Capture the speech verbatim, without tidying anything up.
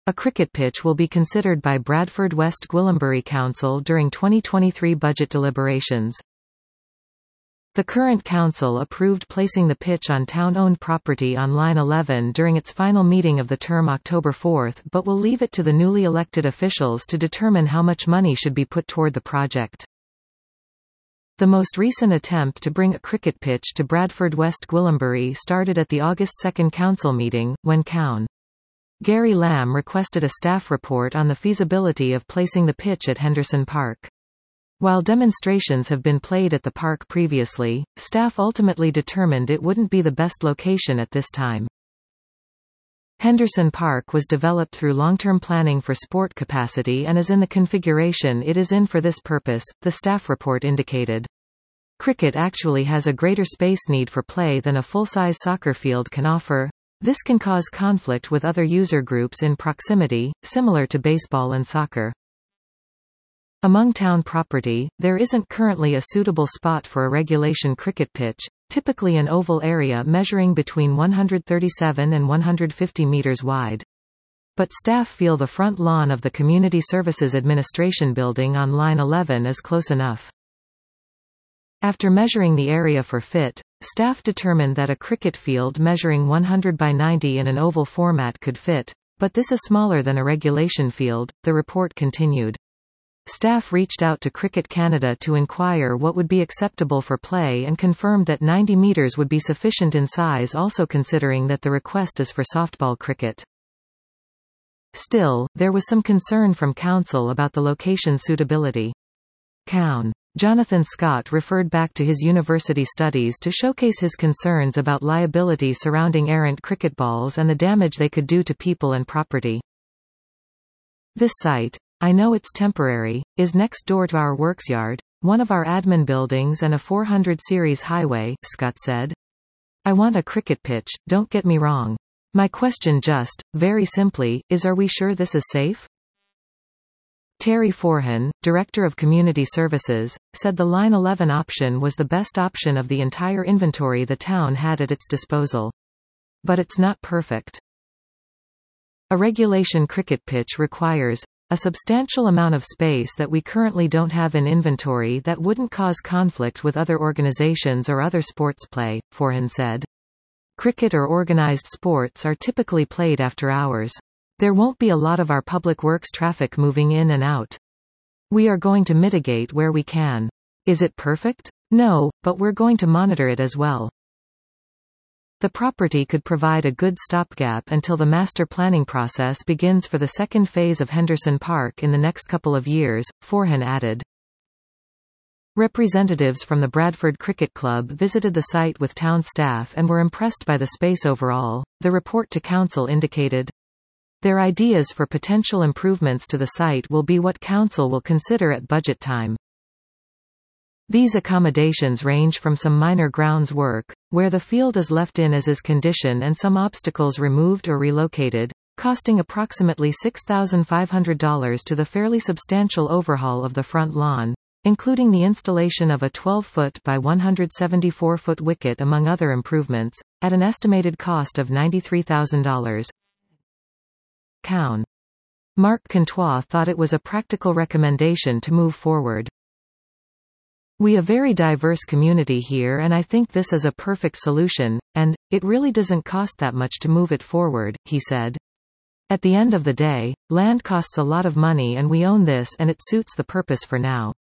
A cricket pitch will be considered by Bradford West Gwillimbury Council during twenty twenty-three budget deliberations. The current council approved placing the pitch on town-owned property on Line eleven during its final meeting of the term October fourth, but will leave it to the newly elected officials to determine how much money should be put toward the project. The most recent attempt to bring a cricket pitch to Bradford West Gwillimbury started at the August second council meeting, when Coun. Gary Lamb requested a staff report on the feasibility of placing the pitch at Henderson Park. While demonstrations have been played at the park previously, staff ultimately determined it wouldn't be the best location at this time. Henderson Park was developed through long-term planning for sport capacity and is in the configuration it is in for this purpose, the staff report indicated. Cricket actually has a greater space need for play than a full-size soccer field can offer. This can cause conflict with other user groups in proximity, similar to baseball and soccer. Among town property, there isn't currently a suitable spot for a regulation cricket pitch, typically an oval area measuring between one hundred thirty-seven and one hundred fifty meters wide. But staff feel the front lawn of the Community Services Administration building on Line eleven is close enough. After measuring the area for fit, staff determined that a cricket field measuring one hundred by ninety in an oval format could fit, but this is smaller than a regulation field, the report continued. Staff reached out to Cricket Canada to inquire what would be acceptable for play and confirmed that ninety meters would be sufficient in size, also considering that the request is for softball cricket. Still, there was some concern from Council about the location's suitability. Coun. Jonathan Scott referred back to his university studies to showcase his concerns about liability surrounding errant cricket balls and the damage they could do to people and property. This site, I know it's temporary, is next door to our worksyard, one of our admin buildings and a four hundred series highway, Scott said. I want a cricket pitch, don't get me wrong. My question just, very simply, is are we sure this is safe? Terry Forhan, Director of Community Services, said the Line eleven option was the best option of the entire inventory the town had at its disposal. But it's not perfect. A regulation cricket pitch requires a substantial amount of space that we currently don't have in inventory that wouldn't cause conflict with other organizations or other sports play, Forhan said. Cricket or organized sports are typically played after hours. There won't be a lot of our public works traffic moving in and out. We are going to mitigate where we can. Is it perfect? No, but we're going to monitor it as well. The property could provide a good stopgap until the master planning process begins for the second phase of Henderson Park in the next couple of years, Forhan added. Representatives from the Bradford Cricket Club visited the site with town staff and were impressed by the space overall, the report to Council indicated. Their ideas for potential improvements to the site will be what Council will consider at budget time. These accommodations range from some minor grounds work, where the field is left in as is condition and some obstacles removed or relocated, costing approximately six thousand five hundred dollars to the fairly substantial overhaul of the front lawn, including the installation of a twelve foot by one hundred seventy-four foot wicket among other improvements, at an estimated cost of ninety-three thousand dollars. Coun. Mark Contois thought it was a practical recommendation to move forward. We a very diverse community here and I think this is a perfect solution, and, it really doesn't cost that much to move it forward, he said. At the end of the day, land costs a lot of money and we own this and it suits the purpose for now.